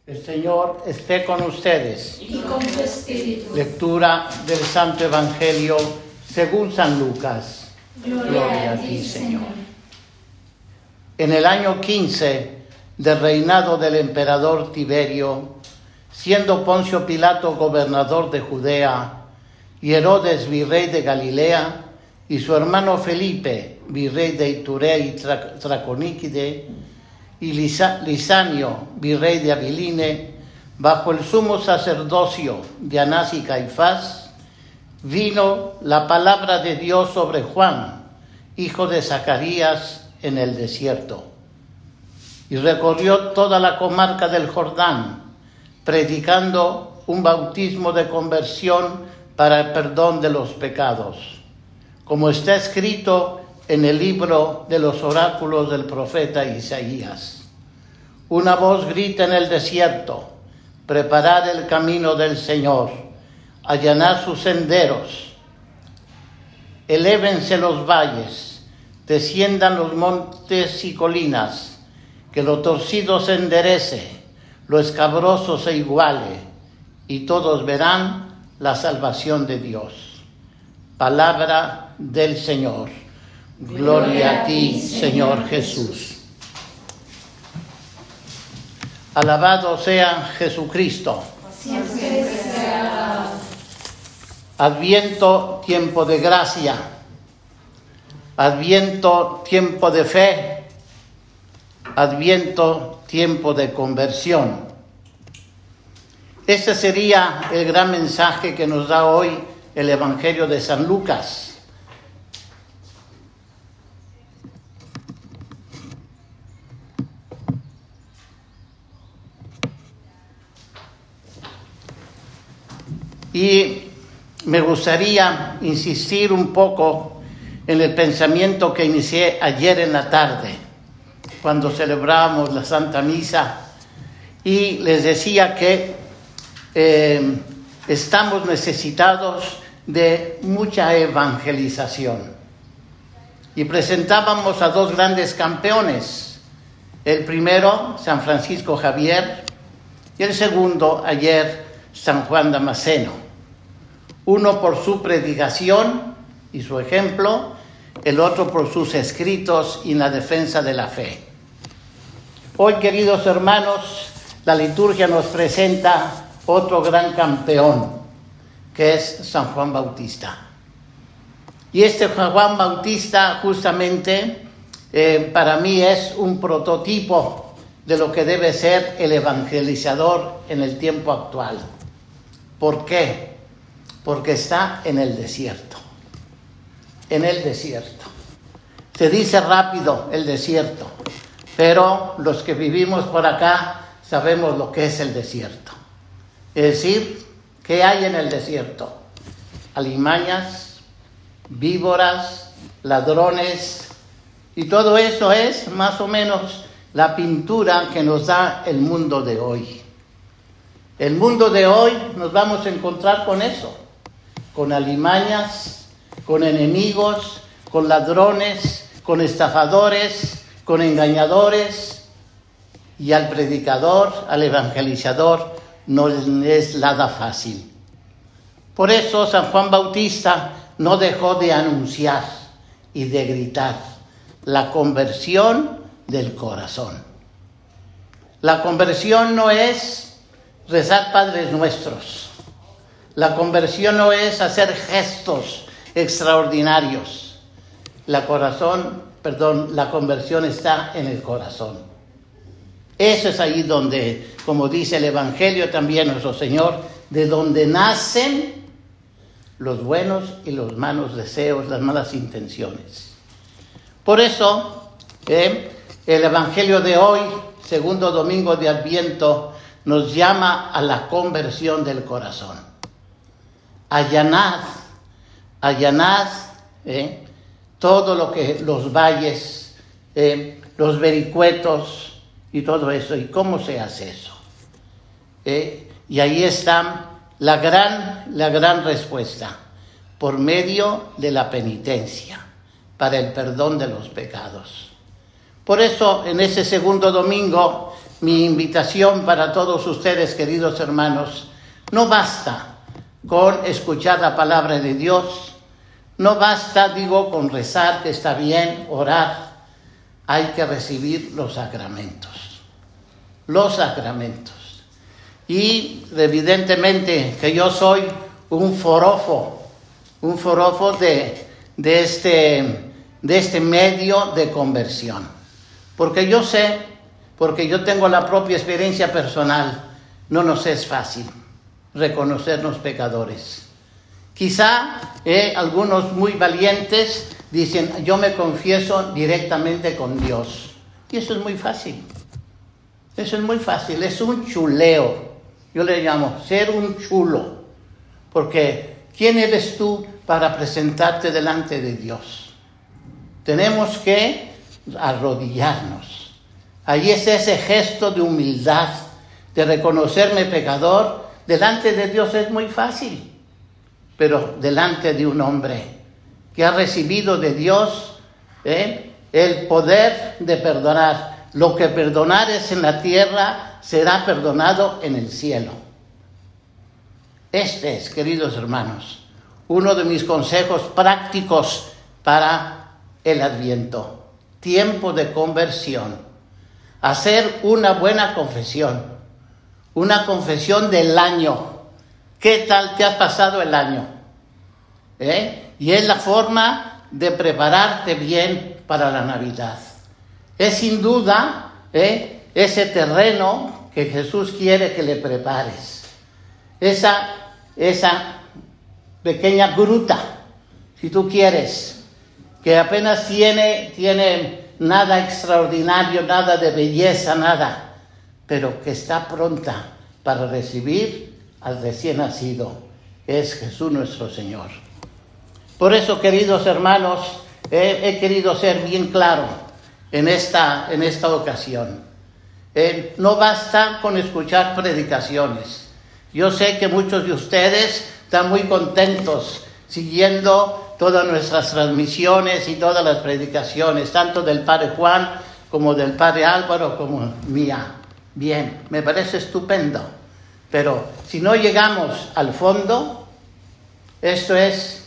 El Señor esté con ustedes. Y con tu espíritu. Lectura del Santo Evangelio según San Lucas. Gloria a ti, Señor. En el año 15 del reinado del emperador Tiberio, siendo Poncio Pilato gobernador de Judea y Herodes virrey de Galilea y su hermano Felipe virrey de Iturea y Traconíquide y Lisanio virrey de Abiline, bajo el sumo sacerdocio de Anás y Caifás, vino la palabra de Dios sobre Juan, hijo de Zacarías, en el desierto. Y recorrió toda la comarca del Jordán, predicando un bautismo de conversión para el perdón de los pecados, como está escrito en el libro de los oráculos del profeta Isaías. Una voz grita en el desierto: preparad el camino del Señor, allanad sus senderos, elévense los valles, desciendan los montes y colinas, que lo torcido se enderece, lo escabroso se iguale, y todos verán la salvación de Dios. Palabra del Señor. Gloria a ti, Señor Jesús. Alabado sea Jesucristo. Siempre sea alabado. Adviento, tiempo de gracia. Adviento, tiempo de fe. Adviento, tiempo de conversión. Este sería el gran mensaje que nos da hoy el Evangelio de San Lucas. Y me gustaría insistir un poco en el pensamiento que inicié ayer en la tarde, cuando celebrábamos la Santa Misa, y les decía que estamos necesitados de mucha evangelización. Y presentábamos a dos grandes campeones. El primero, San Francisco Javier, y el segundo, ayer, San Juan Damasceno. Uno por su predicación y su ejemplo, el otro por sus escritos y la defensa de la fe. Hoy, queridos hermanos, la liturgia nos presenta otro gran campeón, que es San Juan Bautista. Y este Juan Bautista justamente para mí es un prototipo de lo que debe ser el evangelizador en el tiempo actual. ¿Por qué? Porque está en el desierto. En el desierto. Se dice rápido el desierto, pero los que vivimos por acá sabemos lo que es el desierto. Es decir, ¿qué hay en el desierto? Alimañas, víboras, ladrones, y todo eso es más o menos la pintura que nos da el mundo de hoy. El mundo de hoy nos vamos a encontrar con eso, con alimañas, con enemigos, con ladrones, con estafadores, con engañadores, y al predicador, al evangelizador, no es nada fácil. Por eso San Juan Bautista no dejó de anunciar y de gritar la conversión del corazón. La conversión no es rezar Padres Nuestros. La conversión no es hacer gestos extraordinarios. La conversión está en el corazón. Eso es ahí donde, como dice el Evangelio también nuestro Señor, de donde nacen los buenos y los malos deseos, las malas intenciones. Por eso, el Evangelio de hoy, segundo domingo de Adviento, nos llama a la conversión del corazón. Allanad todo lo que los valles, los vericuetos y todo eso. ¿Y cómo se hace eso? Y ahí está la gran respuesta, por medio de la penitencia, para el perdón de los pecados. Por eso, en ese segundo domingo mi invitación para todos ustedes, queridos hermanos, no basta con escuchar la palabra de Dios, no basta, con rezar, que está bien, orar. Hay que recibir los sacramentos. Los sacramentos. Y evidentemente que yo soy un forofo de este medio de conversión. Porque yo sé, porque yo tengo la propia experiencia personal, no nos es fácil reconocernos pecadores. Quizá algunos muy valientes dicen, yo me confieso directamente con Dios. Y eso es muy fácil. Eso es muy fácil, es un chuleo. Yo le llamo ser un chulo. Porque ¿quién eres tú para presentarte delante de Dios? Tenemos que arrodillarnos. Ahí es ese gesto de humildad, de reconocerme pecador. Delante de Dios es muy fácil. Pero delante de un hombre que ha recibido de Dios el poder de perdonar. Lo que perdonares en la tierra será perdonado en el cielo. Este es, queridos hermanos, uno de mis consejos prácticos para el Adviento. Tiempo de conversión. Hacer una buena confesión. Una confesión del año. ¿Qué tal te has pasado el año? Y es la forma de prepararte bien para la Navidad. Es sin duda ese terreno que Jesús quiere que le prepares. Esa pequeña gruta, si tú quieres, que apenas tiene nada extraordinario, nada de belleza, nada, pero que está pronta para recibir al recién nacido. Es Jesús nuestro Señor. Por eso, queridos hermanos, he querido ser bien claro en esta ocasión. No basta con escuchar predicaciones. Yo sé que muchos de ustedes están muy contentos siguiendo todas nuestras transmisiones y todas las predicaciones, tanto del Padre Juan como del Padre Álvaro como mía. Bien, me parece estupendo. Pero si no llegamos al fondo, esto es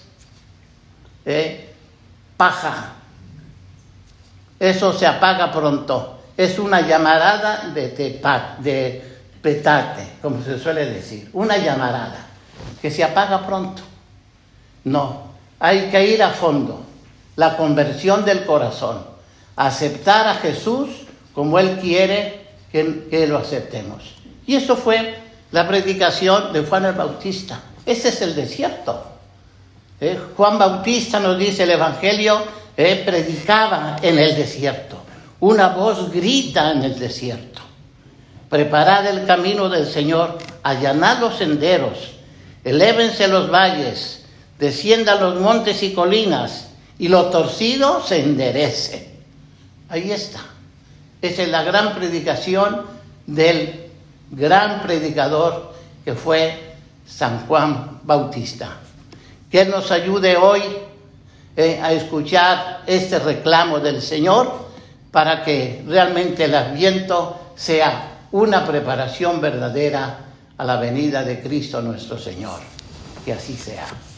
paja. Eso se apaga pronto. Es una llamarada de petate, como se suele decir. Una llamarada que se apaga pronto. No, hay que ir a fondo. La conversión del corazón. Aceptar a Jesús como Él quiere que lo aceptemos. Y eso fue la predicación de Juan el Bautista. Ese es el desierto. Juan Bautista, nos dice el Evangelio, predicaba en el desierto. Una voz grita en el desierto. Preparad el camino del Señor, allanad los senderos, elévense los valles, desciendan los montes y colinas, y lo torcido se enderece. Ahí está. Esa es la gran predicación del gran predicador que fue San Juan Bautista. Que Él nos ayude hoy a escuchar este reclamo del Señor para que realmente el Adviento sea una preparación verdadera a la venida de Cristo nuestro Señor. Que así sea.